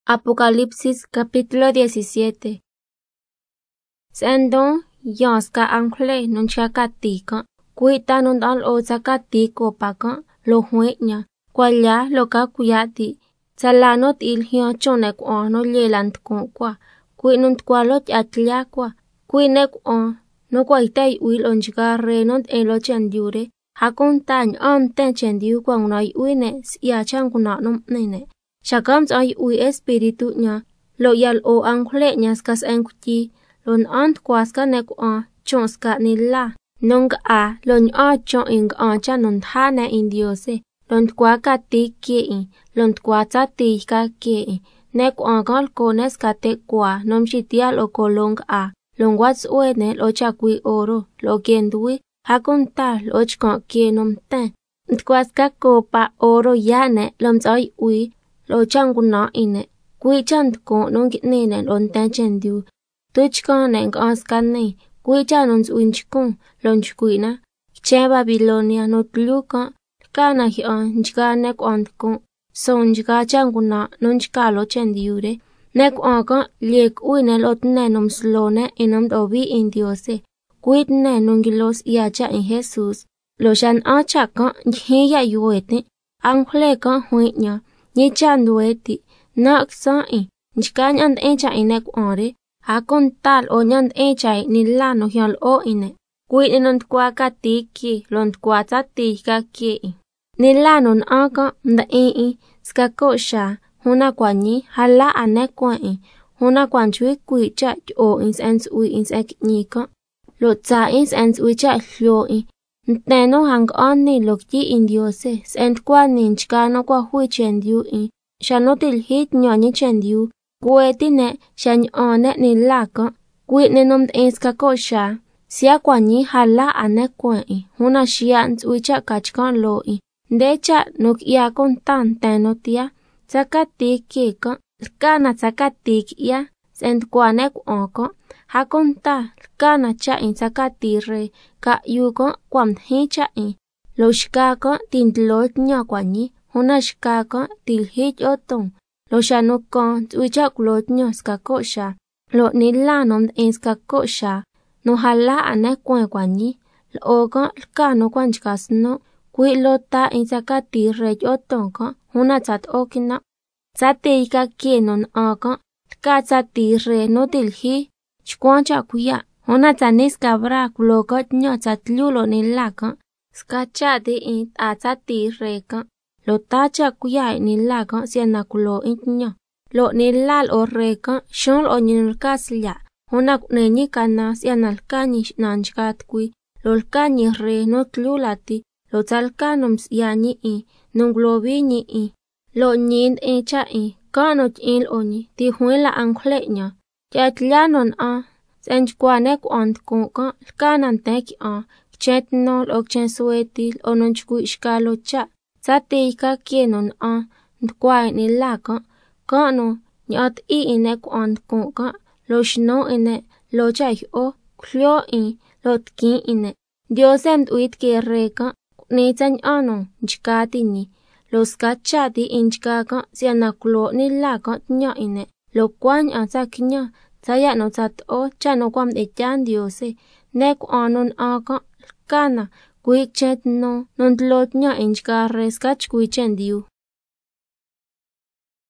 Apocalipsis capítulo 17. Sendo yonska angle nuncha katika, kuita nundal oza katiko paka, lo hueña, kwalla lo kakuyati, salanot ilhio chonek no yelant kwa, kuinunt kwalot atliakwa, kuinek no kwaitai uil onjigare not elochendiure, hakun tany ten chendiu kwa unai uine ya changuna nene. Shakam ay uy espiritu nya, lo yal o angle nyas kas enkuti, lon ant kwaska nek chonska nila, nong lon chon ing cha non hana indiose, lon kwaka tiki, lon kwata tika ki, nek gal kones kate kwa, nom shitial o kolong lon wats uene lo chakwi oro, lo kendui, hakunta lo chkon kienom ten, tkwaska kopa oro yane, lom ay uy, lo changuna ine, kui chant ko nong nene lon tenchendu, tuchka neng askane, kui chanons winchkun, lonchkuina, che Babilonia not luka, kana njka nek antko, son njka changuna nonchka lo chendiure, nek aka liek uine lot nenom slone inom dobi indiose, kuit ne nongilos yacha in Jesus, lo shan achaka njiya yuete, angleka huinya, ni chandueti, nak sa'i, njka nyand echa inek ore, hakon tal o nyand echa ni lano hyal o ine, kuit inont kwa katiki, lont kwa tatika ki. Ni lanon aka mda skakosha, huna kwa nyi, hala ane kwa huna kwa nchui kuicha o ins ens ui ins ek nika, lo tsa ins ens ui cha hlyo nteno hang ni lokji indiose, sent kwa ninchkano kwa hui chendiu shanotil hit nyonyi chendiu, kuetine shan ni laka, kuitnenom eska kosha, sia kwa nyi hala ane kwa huna shia nsuicha kachkan lo ndecha nok yakon tan tenotia, tsakatik kika, lkana tsakatik ya, sent kwa nek hakon ta, lkana cha tsakatire, ka yuko kwam hicha lo shkaka tintlot nya kwa nyi, huna shkaka tilhit otong, lo shanukon tuicha kulot nya skakosha, lo nilanom skakosha, no hala ane kwa nyi, lo oka lkano kwanchkasno, kui lota tsakatire otonka, huna tat okina, tsateika kienon aka, lka tsatire no tilhi, chkwancha kuya, huna tsanis kabra kulokot nya tsatlulo nilaka, skachati tsatireka, lo tacha kuya nilaka siena kulo nya, lo nilal o reka, shol o nilkasya, huna kunenyi kana siena lkani nanchkat kui, lo lkani re no tlulati, lo tsalkanoms yanyi nunglobi nyi lo nyind echa kanot il onyi, tihuela anglenya, yatlanon senchkwanek ontkoka, lkanantek chetnol o chensuetil o nonchku ishkalo cha, tsateika kienon ntkwa nilaka, kano nyat inek ontkoka, lo shno ine, lo chay klyo lo tki ine, diosem uit kereka, nitzan nchkatini, lo skachati inchkaka, sianakulo nilaka nya ine, lo kwany nya, tsaya no tsat chano kwam echan diose, nek anon aka, lkana, kuik chet no, nontlot nya inchka reskach kuichendiu.